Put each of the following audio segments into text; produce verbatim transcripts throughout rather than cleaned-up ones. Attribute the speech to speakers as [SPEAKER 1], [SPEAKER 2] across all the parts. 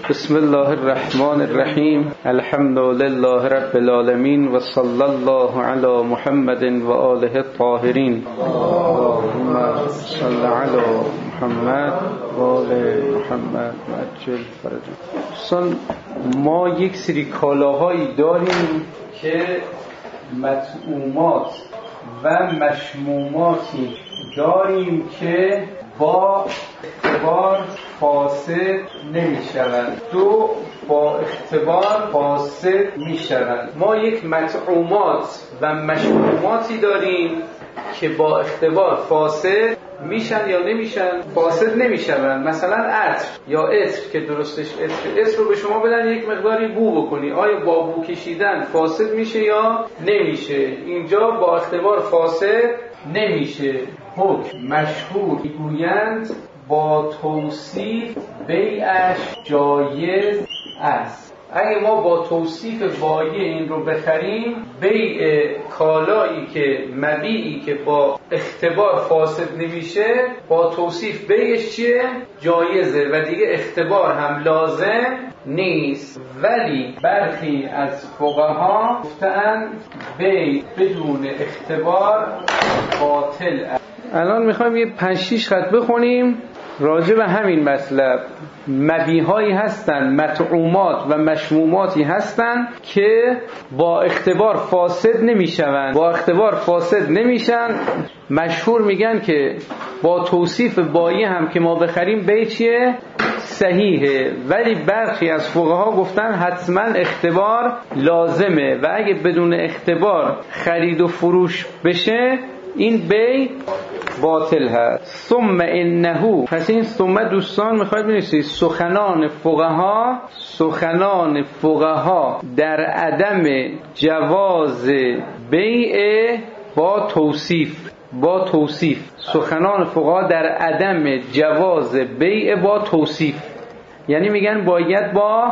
[SPEAKER 1] بسم الله الرحمن الرحیم. الحمد لله رب العالمین و صلی الله علی محمد و آله الطاهرین. اللهم صل علی محمد و آل محمد و عجل فرجهم. دوستان، ما یک سری کالاهایی داریم که مطعومات و مشموماتی داریم که با اختبار فاسد نمی شوند، دو با اختبار فاسد می شوند. ما یک مطعومات و مشموماتی داریم که با اختبار فاسد میشن یا نمیشن، فاسد نمیشن. مثلا عطر یا عطر که درستش عطر عطر رو به شما بدن یک مقداری بو بکنی، آیا با بو کشیدن فاسد میشه یا نمیشه؟ اینجا با اختبار فاسد نمیشه. حکم مشهور میگویند با توصیف بیعش جایز است. اگه ما با توصیف بایع این رو بخریم، بیع کالایی که مبیعی که با اختبار فاسد نمیشه، با توصیف بیعش چیه؟ جایزه و دیگه اختبار هم لازم نیست. ولی برخی از فقها گفتن بیع بدون اختبار باطل است. الان میخوایم یه پنج شیش خط بخونیم راجع به همین مطلب. مبیع‌هایی هستن، مطعومات و مشموماتی هستن که با اختبار فاسد نمیشن، با اختبار فاسد نمیشن. مشهور میگن که با توصیف بایع هم که ما بخریم بیع چیه؟ صحیحه. ولی برخی از فقها گفتن حتما اختبار لازمه و اگه بدون اختبار خرید و فروش بشه این بیع باطل هست. ثم انه، پس این ثم دوستان میخواید بنویسید سخنان فقها، سخنان فقها در عدم جواز بیع با توصیف، با توصیف سخنان فقها در عدم جواز بیع با توصیف، یعنی میگن باید با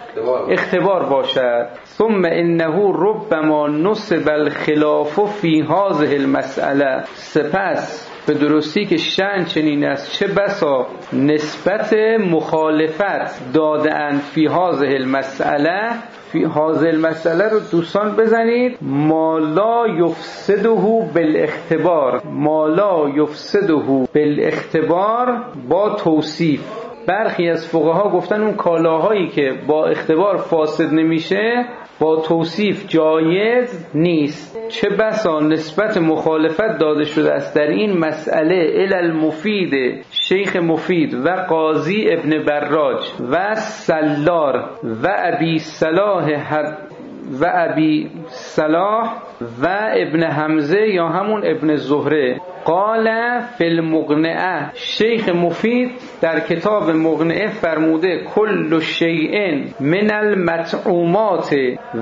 [SPEAKER 1] اختبار باشد. ثم انه ربما نصب الخلاف فی هذه المسأله، سپس به درستی که شأن چنین است چه بسا نسبت مخالفت دادند فی هذه المسأله. فی هذه المسأله رو دوستان بزنید ما لا یفسده بالاختبار، ما لا یفسده بالاختبار با توصیف. برخی از فقها گفتن اون کالاهایی که با اختبار فاسد نمیشه با توصیف جایز نیست، چه بسا نسبت مخالفت داده شده است در این مسئله الی المفید شیخ مفید و قاضی ابن براج و سلار و ابی صلاح و ابی صلاح و ابن حمزه یا همون ابن زهره. قال فی المقنعه، شیخ مفید در کتاب مقنعه فرموده کل شیء من المطعومات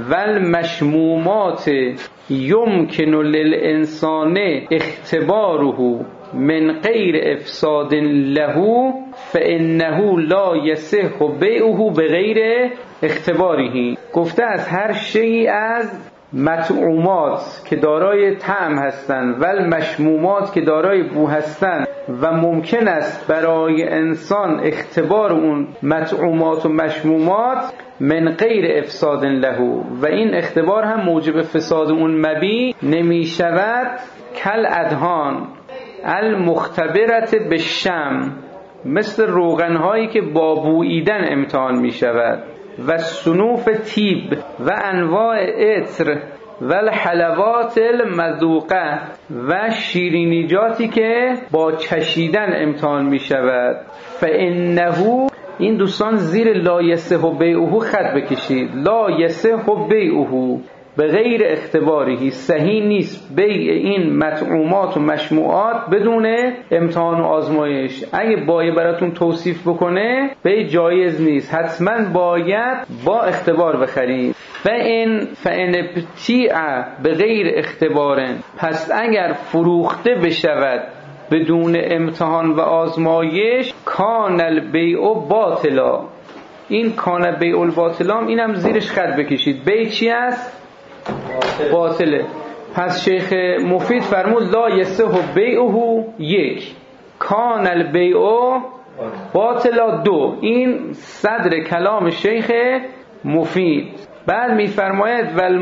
[SPEAKER 1] والمشمومات یمکن للانسان اختباره من غیر افساد له فانه لا یصح بیعه بغیر اختباره. گفته از هر شیء از مطعومات که دارای طعم هستند و المشمومات که دارای بو هستند و ممکن است برای انسان اختبار اون مطعومات و مشمومات من غیر افساد له، و این اختبار هم موجب فساد اون مبیع نمی شود. کل ادهان المختبرت بالشم، مثل روغنهایی که با بوییدن امتحان می شود. و صنوف تیب و انواع عطر و الحلوات المذوقه، و شیرینیجاتی که با چشیدن امتحان می شود. فانه، این دوستان زیر لا یصح بیعه خط بکشید، لا یصح بیعه به غیر اختباری، صحیح نیست بیع این مطعومات و مشموعات بدون امتحان و آزمایش. اگه بایع براتون توصیف بکنه بیع جایز نیست، حتما باید با اختبار بخرید. فان فان ابتیع به غیر اختبار، پس اگر فروخته بشود بدون امتحان و آزمایش کان البیع باطلا. این کان بیع الباطلا اینم زیرش خط بکشید، بیع چی است؟ باطله. پس شیخ مفید فرمود لا یصح بیعه یک، کان البیع
[SPEAKER 2] باطلا دو. این صدر کلام شیخ مفید. بعد میفرماید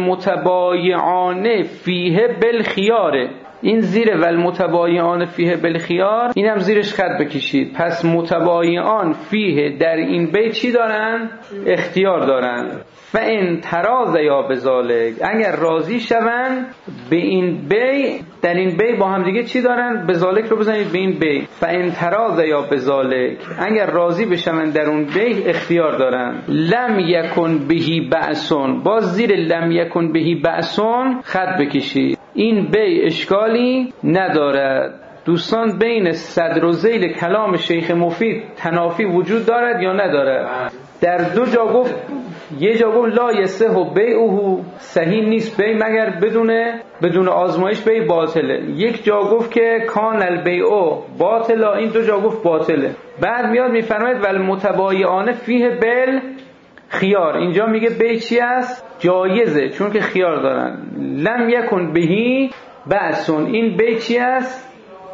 [SPEAKER 2] والمتبایعان فیه بالخیاره. این زیر والمتبایعان فیه بالخیار اینم زیرش خط بکشید. پس متبایعان فیه در این بیت چی دارن؟ اختیار دارن. فان تراض یا بذالک، اگر راضی شون به این بی، در این بی با هم دیگه چی دارن؟ بذالک رو بزنید به این بی. فان تراض یا بذالک، اگر راضی بشون در اون بی اختیار دارن. لم یکن بهی بأسون، باز زیر لم یکن بهی بأسون خط بکشید. این بی اشکالی ندارد. دوستان بین صدر و ذیل کلام شیخ مفید تنافی وجود دارد یا ندارد؟ در دو جا گفت، یه جا گفت لا یصح بیعه، صحیح نیست بی مگر بدون بدون آزمایش بی باطله. یک جا گفت که کان البیع باطلا، این دو جا گفت باطله. بعد میاد میفرماید والمتبایعان فیه بال خیار، اینجا میگه بی چی است؟ جایزه، چون که خیار دارن. لم یکن بهی بأسون، این بی چی است؟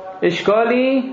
[SPEAKER 2] اشکالی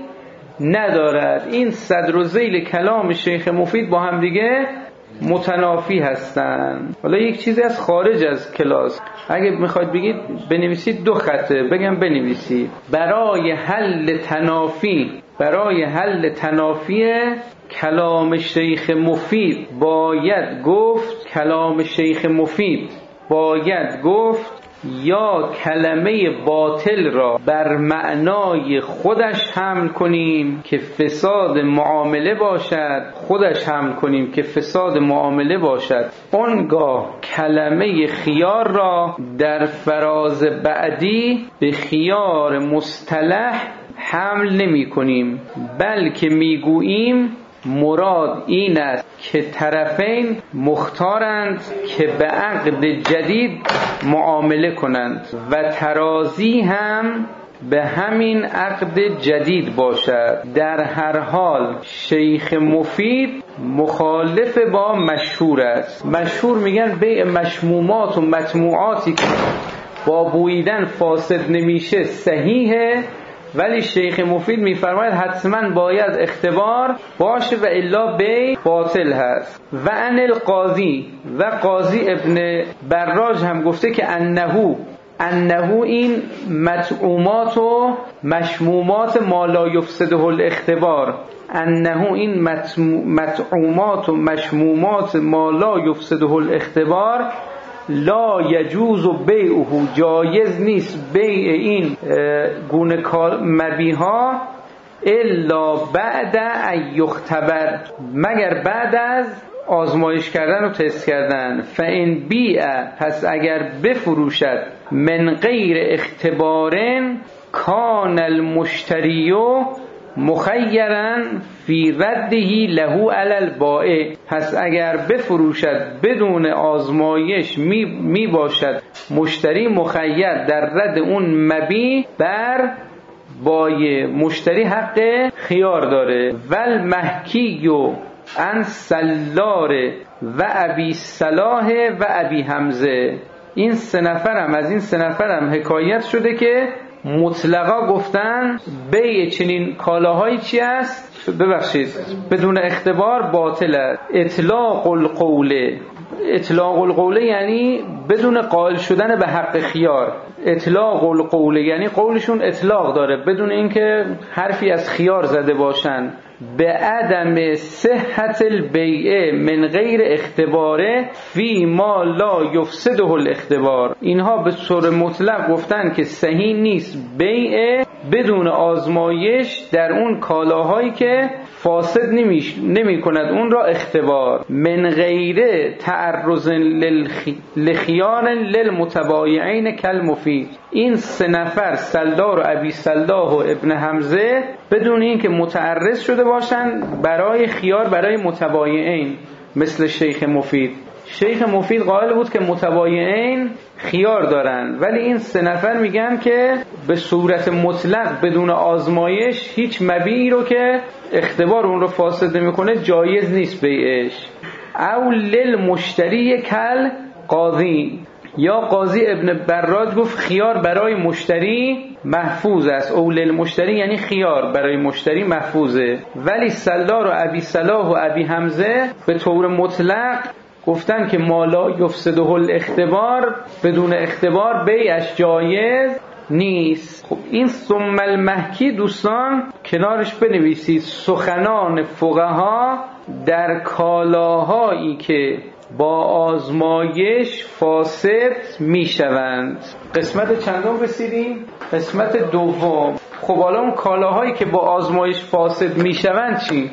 [SPEAKER 2] ندارد. این صدر و ذیل کلام شیخ مفید با هم دیگه متنافی هستن. حالا یک چیزی از خارج از کلاس اگه میخواید بگید بنویسید، دو خطه بگم بنویسید. برای حل تنافی برای حل تنافی کلام شیخ مفید باید گفت کلام شیخ مفید باید گفت یا کلمه باطل را بر معنای خودش حمل کنیم که فساد معامله باشد خودش حمل کنیم که فساد معامله باشد آنگاه کلمه خیار را در فراز بعدی به خیار مصطلح حمل نمی کنیم، بلکه می گوییم مراد این است که طرفین مختارند که به عقد جدید معامله کنند و ترازی هم به همین عقد جدید باشد. در هر حال شیخ مفید مخالف با مشهور است. مشهور میگن بیع مشمومات و مطموعاتی که با بویدن فاسد نمیشه صحیحه، ولی شیخ مفید میفرماید حتما باید اختبار باشه و الا بی باطل هست. و ان القاضی و قاضی ابن براج هم گفته که انهو انهو این مطعومات و مشمومات ما لا یفسده الاختبار انهو این مطعومات و مشمومات ما لا یفسده الاختبار لا یجوز بیعه، جایز نیست بیع این گونه مبیها الا بعد ان یختبر، مگر بعد از آزمایش کردن و تست کردن. فان بیع، پس اگر بفروشد من غیر اختبارن کان المشتری مخیرا فی ردهی له علی البائع، پس اگر بفروشد بدون آزمایش می, می باشد مشتری مخیر در رد اون مبیع بر بایع، مشتری حق خیار داره. ول محکی عن سلار و ابی صلاح و ابی حمزه، این سه نفرم از این سه نفرم حکایت شده که مطلقا گفتن بیع چنین کالاهایی چی است؟ ببخشید بدون اختبار باطل است. اطلاق القوله، اطلاق القوله یعنی بدون قائل شدن به حق خیار. اطلاق القوله یعنی قولشون اطلاق داره بدون اینکه حرفی از خیار زده باشن. به عدم صحت البیع من غیر اختباره فی ما لا یفسده الاختبار، اینها به طور مطلق گفتن که صحیح نیست بیع بدون آزمایش در اون کالاهایی که فاسد نمی کند اون را اختبار. من غیر تعرض لخیار للمتبایعین کالمفید، این سه نفر سلدار و ابی سلداه و ابن حمزه بدون این که متعرض شده باشن برای خیار برای متبایعین مثل شیخ مفید. شیخ مفید قائل بود که متبایعین خیار دارن، ولی این سه نفر میگن که به صورت مطلق بدون آزمایش هیچ مبیعی رو که اختبار اون رو فاسد نمیکنه جایز نیست بیعش. او للمشتری کل قاضی، یا قاضی ابن براج گفت خیار برای مشتری محفوظ است، اول مشتری یعنی خیار برای مشتری محفوظه. ولی سلار و ابی صلاح و ابی حمزه به طور مطلق گفتن که مالا یفسده الاختبار، بدون اختبار بیعش جایز نیست. خب این ثم المحکی دوستان کنارش بنویسید سخنان فقها در کالاهایی که با آزمایش فاسد میشوند. قسمت چندم رسیدیم؟ قسمت دوم. خب حالا اون کالاهایی که با آزمایش فاسد میشوند چی؟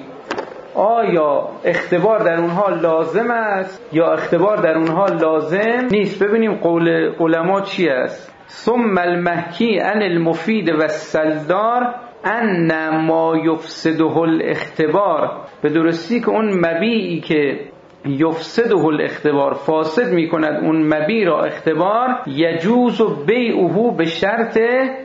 [SPEAKER 2] آیا اختبار در اونها لازم است یا اختبار در اونها لازم نیست؟ ببینیم قول علما چی است. ثم المحکی عن المفید و السلدار ان ما یفسده الاختبار، به درستی که اون مبیعی که یفسده الاختبار فاسد میکند اون مبیع را اختبار، یجوز بیعه به شرط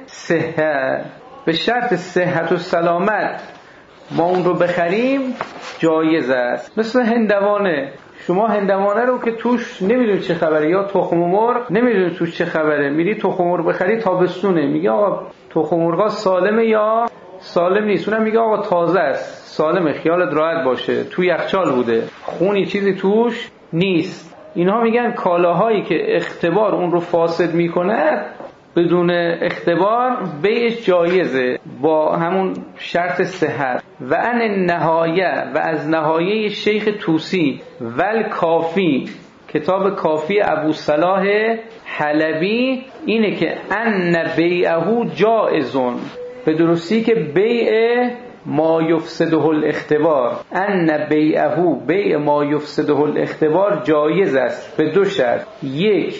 [SPEAKER 2] صحت، به شرط صحت و سلامت ما اون رو بخریم جایز است. مثل هندوانه، شما هندوانه رو که توش نمیدونی چه خبره، یا تخم مرغ نمیدونی توش چه خبره، میری تخم مرغ بخری تابستونه، میگه آقا تخم مرغ سالمه یا سالم نیست، اونم میگه آقا تازه است سالمه خیالت راحت باشه، تو یخچال بوده خونی چیزی توش نیست. اینها میگن کالاهایی که اختبار اون رو فاسد میکنه بدون اختبار بیعش جایزه با همون شرط صحت. و ان نهایه، و از نهایه شیخ توسی ول کافی، کتاب کافی ابو صلاح حلبی اینه که ان بیعه جائزون، به درستی که بیع ما یفسده الاختبار، ان بیعه بیع ما یفسده الاختبار جایز است به دو شرط. یک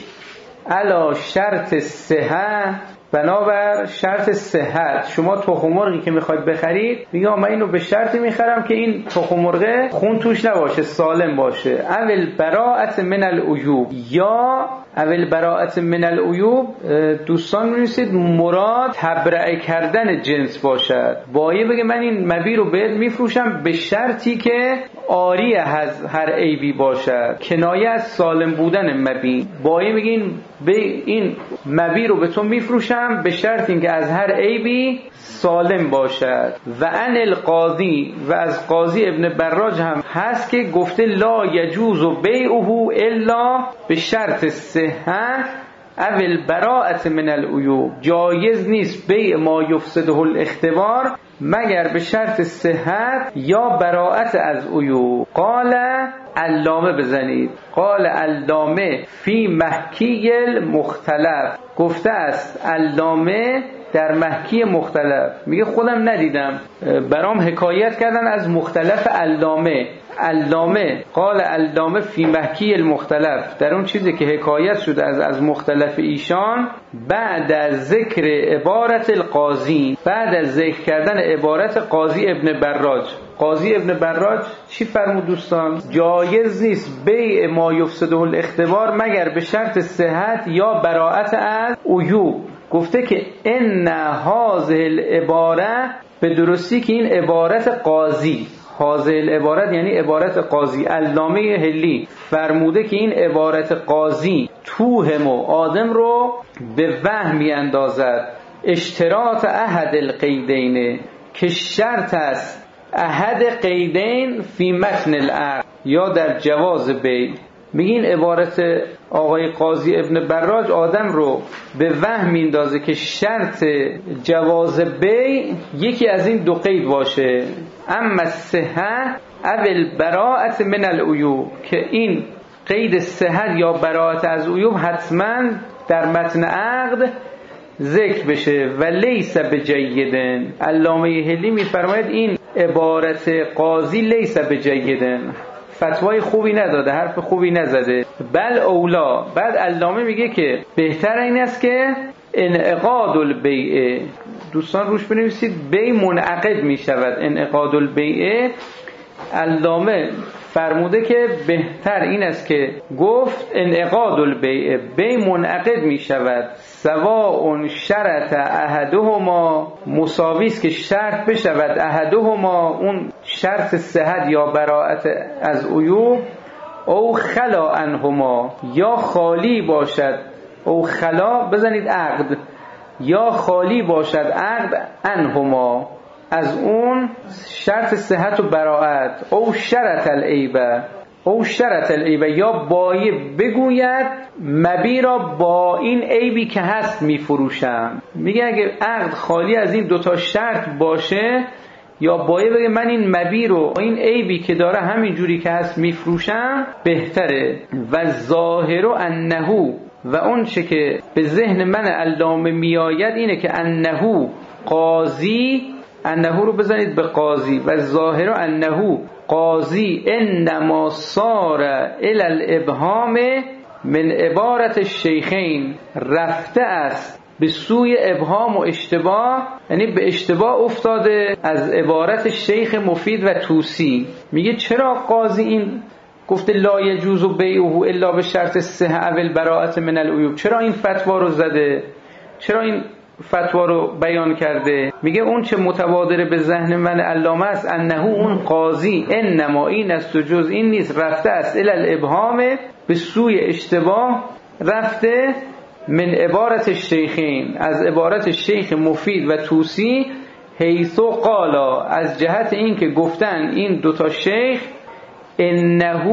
[SPEAKER 2] علا شرط صحت، بنابر شرط صحت. شما تخم مرغی که میخواید بخرید میگه من اینو به شرطی میخرم که این تخم مرغ خون توش نباشه، سالم باشه. اول براءت من العیوب، یا اول براءت من العیوب دوستان می‌نویسید مراد تبرئه کردن جنس باشد. بایه بگه من این مبیع رو بهت میفروشم به شرطی که عاری از هر عیبی باشد، کنایه از سالم بودن مبیع. بایه بگه این به این مبیع رو به تو میفروشم به شرط اینکه از هر عیبی سالم باشد. و ان القاضی، و از قاضی ابن براج هم هست که گفته لا یجوز بیعه الا به شرط صحت اول براءت من العیوب، جایز نیست بیع ما یفسده الاختبار مگر به شرط صحت یا براءت از عیوب. قال علامه بزنید، قال علامه فی محکی المختلف، گفته است علامه در محکی مختلف، میگه خودم ندیدم، برام حکایت کردن از مختلف علامه. علامه قال علامه فی محکی المختلف، در اون چیزی که حکایت شده از از مختلف ایشان، بعد از ذکر عبارت القاضی، بعد از ذکر کردن عبارت قاضی ابن براج. قاضی ابن براج چی فرمود دوستان؟ جایز نیست بیع ما یفسده الاختبار مگر به شرط صحت یا براءت از عیوب. گفته که ان هذه العباره، به درستی که این عبارت قاضی، هذه العبارت یعنی عبارت قاضی، علامه هلی فرموده که این عبارت قاضی توهم و آدم رو به وهم میاندازد. اشتراط احد القیدین، که شرط است احد قیدین فی متن العقد یا در جواز بیع. میگین عبارت آقای قاضی ابن براج آدم رو به وهم میندازه که شرط جواز بیع یکی از این دو قید باشه، اما صحت اول براءت من العیوب، که این قید صحت یا براءت از عیوب حتما در متن عقد ذکر بشه. و لیس بجیدن، علامه هلی میفرماید این عبارت قاضی لیس بجیدن، فتوای خوبی نداده، حرف خوبی نزده. بل اولا، بعد علامه میگه که بهتر این است که انعقاد البیع، دوستان روش بنویسید بیع منعقد میشود. انعقاد البیع، علامه فرموده که بهتر این است که گفت انعقاد البیع، بیع منعقد میشود. سواء شرط احدهما، مساوی است که شرط بشود احدهما، اون شرط صحت یا براءت از عیوب، او خلا عنهما، یا خالی باشد او خلا بزنید عقد، یا خالی باشد عقد انهما، از اون شرط صحت و براءت، او شرط العیبه، او شرط العیبه، یا بایع بگوید مبی را با این عیبی که هست میفروشم. میگه اگه عقد خالی از این دوتا شرط باشه، یا بایع بگه من این مبی رو این عیبی که داره همین جوری که هست میفروشم، بهتره. و ظاهر انه، و اون چه که به ذهن من علامه میآید اینه که انه قاضی، انه رو بزنید به قاضی، و ظاهر انه قاضی انما صار الی الابهام من عبارت الشیخین، رفته است به سوی ابهام و اشتباه، یعنی به اشتباه افتاده از عبارت شیخ مفید و توسی. میگه چرا قاضی این گفته لا یجوز بیعه الا به شرط صحه او البراءة من العیوب، چرا این فتوا رو زده، چرا این فتوا رو بیان کرده؟ میگه اون چه متبادر به ذهن من علامه است انه اون قاضی انما این است و جز این نیست، رفته است الی الابهام، به سوی اشتباه رفته، من عبارت الشیخین، از عبارت شیخ مفید و توسی، حیثو قالا، از جهت این که گفتن این دوتا شیخ انه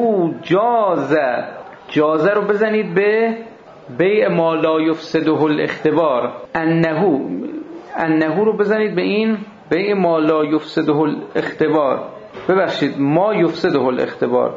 [SPEAKER 2] جازه، جازه رو بزنید به بیع ما لا یفسده الاختبار، انه انه رو بزنید به این بیع ما لا یفسده الاختبار، ببخشید ما یفسده الاختبار،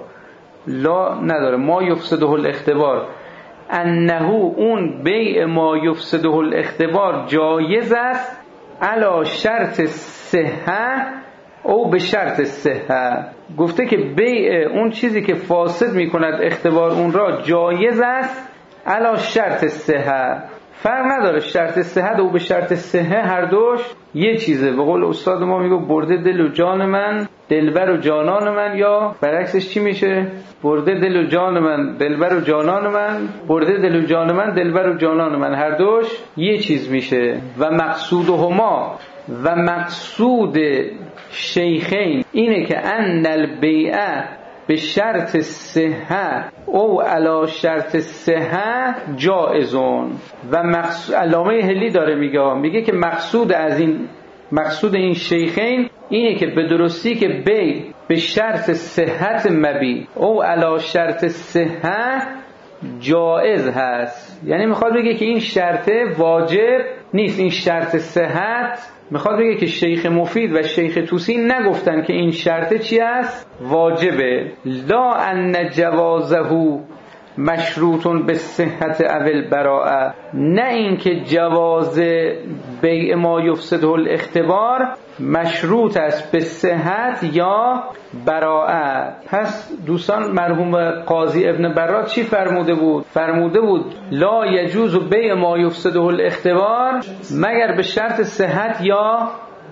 [SPEAKER 2] لا نداره، ما یفسده الاختبار، انه اون بیع ما یفسده الاختبار جایز است علی شرط صحه او به شرط صحه. گفته که بیع اون چیزی که فاسد میکند اختبار اون را جایز است علی شرط صحه، فرق نداره شرط صحت او به شرط صحه هر دوش یه چیزه. به قول استاد ما میگه برده دل و جان من دلبر و جانان من، یا برعکسش چی میشه؟ برده دل و جان من دلبر و جانان من، برده دل و جان من دلبر و جانان من، هر دوش یه چیز میشه. و مقصودهما، و مقصود شیخین اینه که ان البیعه به شرط صحه او علی شرط صحه جائزون. و مقصود علامه هلی داره میگه میگه که مقصود از این مقصود این شیخین اینه که به درستی که بی به شرط صحت مبی او علی شرط صحه جائز هست، یعنی میخواد بگه که این شرط واجب نیست، این شرط صحت. میخواد بگه که شیخ مفید و شیخ توسی نگفتن که این شرط چی است؟ واجبه. لا ان جوازه مشروطون به صحت اول براءه، نه این که جواز بیع ما یفسده الاختبار مشروط است به صحت یا براءه. پس دوستان مرحوم قاضی ابن برات چی فرموده بود؟ فرموده بود لا یجوز بیع ما یفسده الاختبار مگر به شرط صحت یا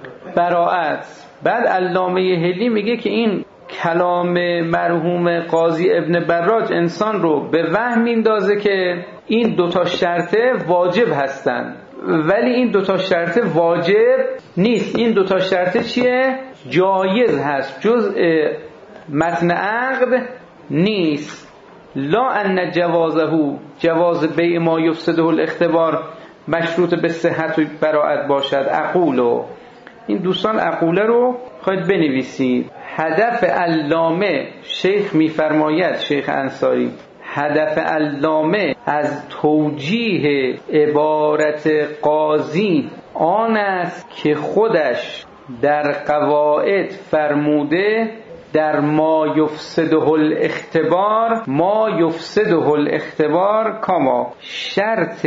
[SPEAKER 2] براءت. بعد علامه هلی میگه که این کلام مرحوم قاضی ابن براج انسان رو به وهم میندازه که این دوتا شرطه واجب هستن، ولی این دوتا شرطه واجب نیست. این دوتا شرطه چیه؟ جایز هست، جزء متن عقد نیست. لا ان جوازه، جواز بیع ما یفسده الاختبار مشروط به صحت و براءت باشد. اقولو، این دوستان اقوله رو خواهید بنویسید. هدف علامه، شیخ میفرماید شیخ انصاری، هدف علامه از توجیه عبارت قاضی آن است که خودش در قواعد فرموده در ما یفسده الاختبار، ما یفسده الاختبار کاما، شرط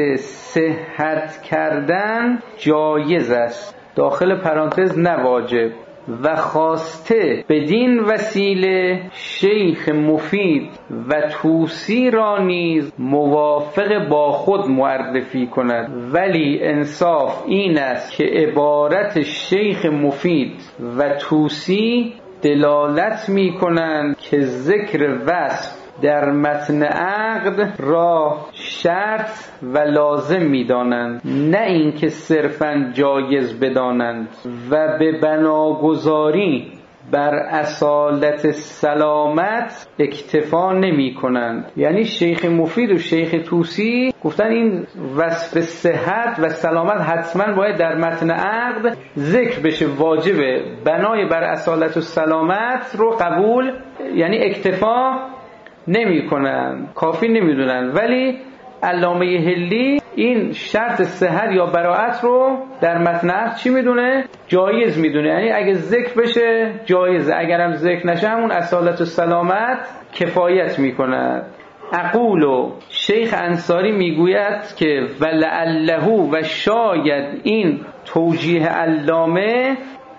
[SPEAKER 2] صحت کردن جایز است، داخل پرانتز نواجب، و خواسته بدین وسیله شیخ مفید و توسی را نیز موافق با خود معرفی کند. ولی انصاف این است که عبارت شیخ مفید و توسی دلالت می کنند که ذکر وصف در متن عقد را شرط و لازم می دانند، نه اینکه صرفاً جایز بدانند. و به بناگذاری بر اصالت سلامت اکتفا نمی کنند. یعنی شیخ مفید و شیخ طوسی گفتن این وصف صحت و سلامت حتما باید در متن عقد ذکر بشه، واجبه. بنای بر اصالت و سلامت رو قبول، یعنی اکتفا نمی کنند، کافی نمی دونن. ولی علامه هلی این شرط صحت یا براءت رو در متن عقد چی میدونه؟ جایز میدونه. یعنی اگه ذکر بشه جایزه، اگرم ذکر نشه همون اصالت و سلامت کفایت میکنه. اقولو شیخ انصاری میگوید که ولعله و شاید این توجیه علامه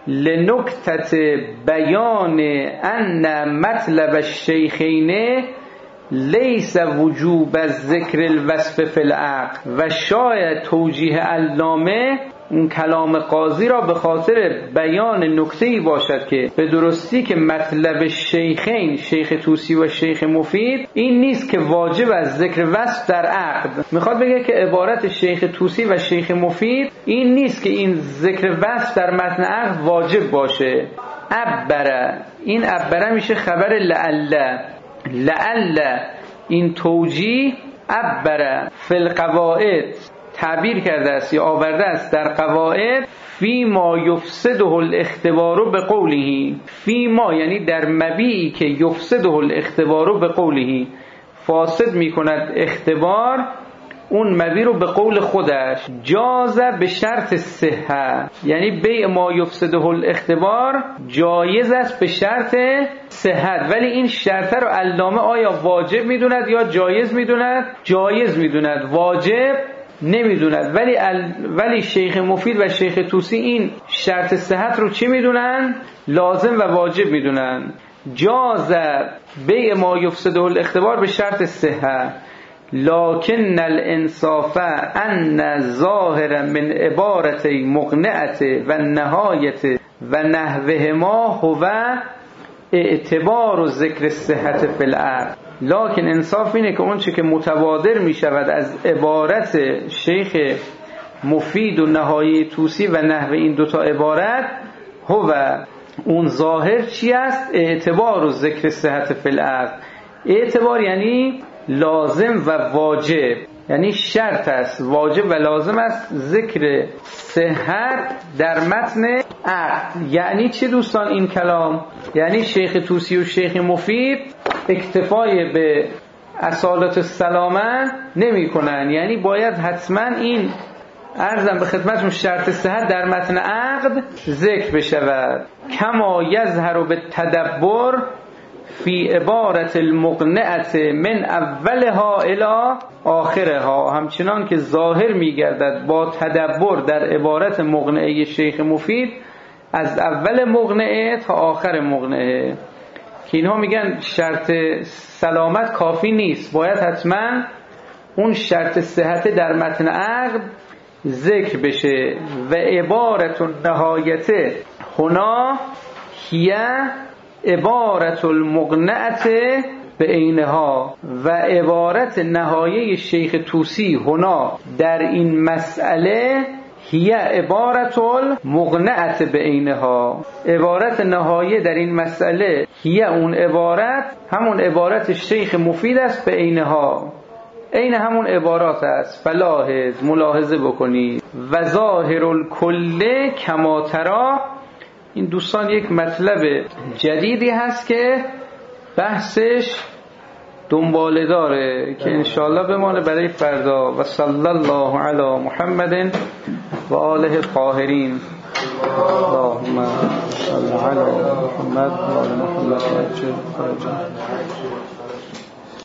[SPEAKER 2] لنکتت بیان ان مطلب الشیخین لیس وجوب الذکر الوصف فی العقد، و شاید توجیه علامه اون کلام قاضی را به خاطر بیان نکته‌ای باشد که به درستی که مطلب شیخین، شیخ طوسی و شیخ مفید، این نیست که واجب از ذکر وصف در عقد. میخواد بگه که عبارت شیخ طوسی و شیخ مفید این نیست که این ذکر وصف در متن عقد واجب باشه. عبره، این عبره میشه خبر لعل. لعل این توجیه عبره فی القواعد تعبیر کرده است یا آورده است در قواعد فی ما یفسده الاختبار به قوله. فی ما یعنی در مبیعی که یفسده الاختبار به قوله، فاسد میکند اختبار اون مبیع رو به قول خودش. جازه به شرط صحه، یعنی بیع ما یفسده الاختبار جایز است به شرط صحت. ولی این شرط رو علامه آیا واجب میدوند یا جایز میدوند؟ جایز میدوند، واجب نمیدوند. ولی ال... ولی شیخ مفید و شیخ طوسی این شرط صحت رو چی میدونن؟ لازم و واجب میدونن. جاز بیع ما یفسده الاختبار به شرط صحت، لکن الانصاف ان ظاهر من عبارت مقنعت و نهایت و نحوهما هو اعتبار و ذکر صحت فی العقد. لکن انصاف اینه که اون چه که متبادر می شود از عبارت شیخ مفید و نهایی طوسی و نحو این دوتا عبارت، هو اون ظاهر چی است؟ اعتبار و ذکر صحت فی العقد. اعتبار یعنی لازم و واجب، یعنی شرط است، واجب و لازم است ذکر صحت در متن عقد. یعنی چه دوستان این کلام؟ یعنی شیخ طوسی و شیخ مفید اکتفای به اصالت السلامه نمی کنن، یعنی باید حتما این عرضم به خدمتون شرط صحت در متن عقد ذکر بشود. کما یظهر بالتدبر فی عبارت المقنعت من اولها الی آخرها، همچنان که ظاهر میگردد با تدبر در عبارت مقنعه شیخ مفید از اول مقنعه تا آخر مقنعه. که اینها میگن شرط سلامت کافی نیست، باید حتما اون شرط صحت در متن عقد ذکر بشه. و عبارت النهایت هنا هی عبارت المقنعت به عینها، و عبارت نهایه شیخ طوسی هنا در این مسئله هی عبارت المقنعت به عینها. عبارت نهایه در این مسئله هی اون عبارت همون عبارت شیخ مفید است به عینها، عین همون عبارات است. فلاحظ ملاحظه بکنید. و ظاهر الکل کما ترا، این دوستان یک مطلب جدیدی هست که بحثش دنباله داره که انشاءالله بمانه برای فردا. و صلی الله علی محمد و آله الطاهرین. اللهم صل علی محمد و آل محمد.